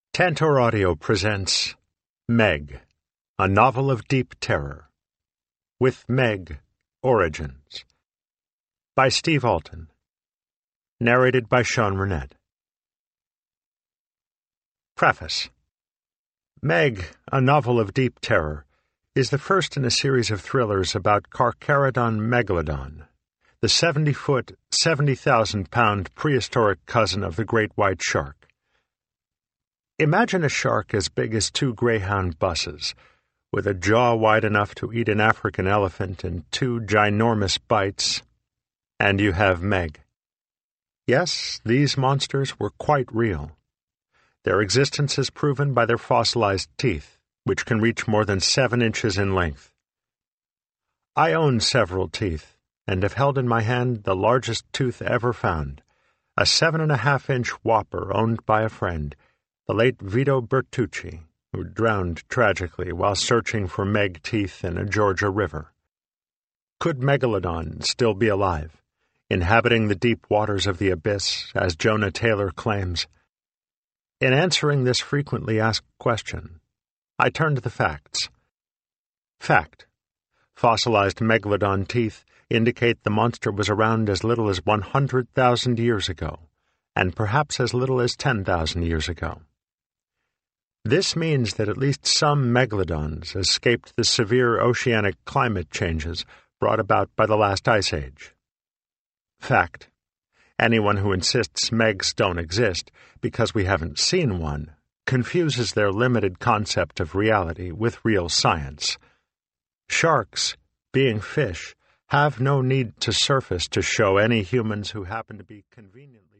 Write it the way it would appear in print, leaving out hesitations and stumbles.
Tantor Audio presents Meg, a novel of deep terror, with Meg Origins, by Steve Alten, narrated by Sean Burnett. Preface. Meg, a novel of deep terror, is the first in a series of thrillers about Carcharodon megalodon, the 70-foot, 70,000-pound prehistoric cousin of the great white shark. Imagine a shark as big as 2 Greyhound buses, with a jaw wide enough to eat an African elephant and 2 ginormous bites, and you have Meg. Yes, these monsters were quite real. Their existence is proven by their fossilized teeth, which can reach more than 7 inches in length. I own several teeth, and have held in my hand the largest tooth ever found, a 7.5-inch whopper owned by a friend, the late Vito Bertucci, who drowned tragically while searching for Meg teeth in a Georgia river. Could Megalodon still be alive, inhabiting the deep waters of the abyss, as Jonah Taylor claims? In answering this frequently asked question, I turn to the facts. Fact: fossilized Megalodon teeth indicate the monster was around as little as 100,000 years ago, and perhaps as little as 10,000 years ago. This means that at least some megalodons escaped the severe oceanic climate changes brought about by the last ice age. Fact: anyone who insists megs don't exist because we haven't seen one confuses their limited concept of reality with real science. Sharks, being fish, have no need to surface to show any humans who happen to be conveniently